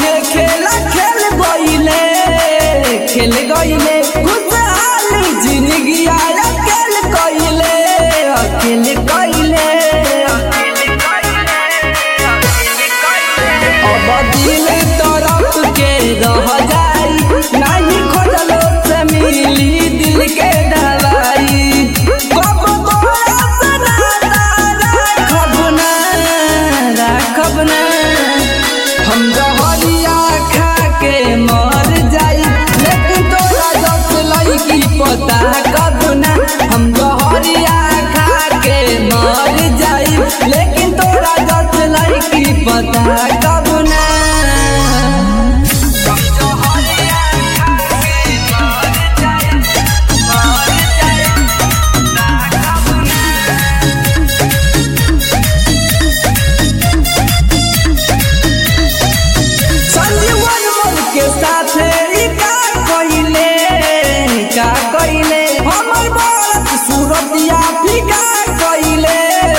संगे खेला खेल गईले खुशहाली जिंदगी अकेले कइले अब दिल तरफ के रह जाई नहीं खोजलो से मिली दिल के दवाई कब तोरा से नाता राखब ना हम जहरिया खा के मर जाई लेकिन तोरा जस लईकी पता कब ना हम जहरिया खा के मर जाई लेकिन तोरा जस लईकी पता कब ना के साथ का कइले हमर बात सूरतिया फिका कइले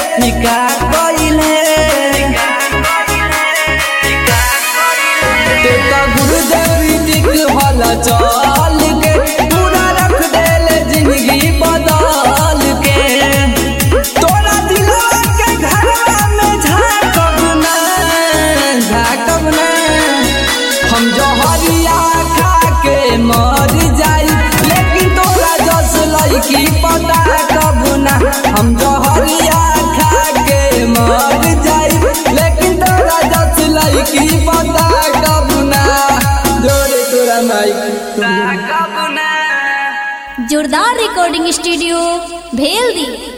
ते त गुरुदेव दिख भला चल के पूरा रख देले जिंदगी बदल के तोरा दिलवा के घरवा में झाकब ना हम जहरिया खा के मर जाई लेकिन तोरा जस लईकी पता कब ना हम जहरिया खा के मर जाई लेकिन तोरा जस लईकी पता कब ना जोरे तोरा माई कब ना। जोरदार रिकॉर्डिंग स्टूडियो भेल दी।